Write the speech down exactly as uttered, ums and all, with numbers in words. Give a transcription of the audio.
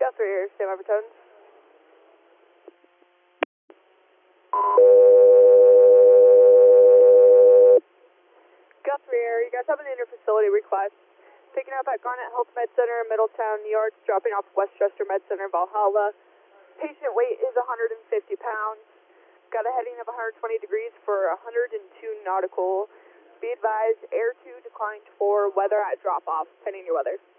Guthrie here, Sam Evertones. Guthrie here, you guys have an inter-facility request. Picking up at Garnet Health Med Center, Middletown, New York, dropping off Westchester Med Center, Valhalla. Patient weight is one hundred fifty pounds. Got a heading of one hundred twenty degrees for one hundred two nautical. Be advised, air two declined for weather at drop-off, pending your weather.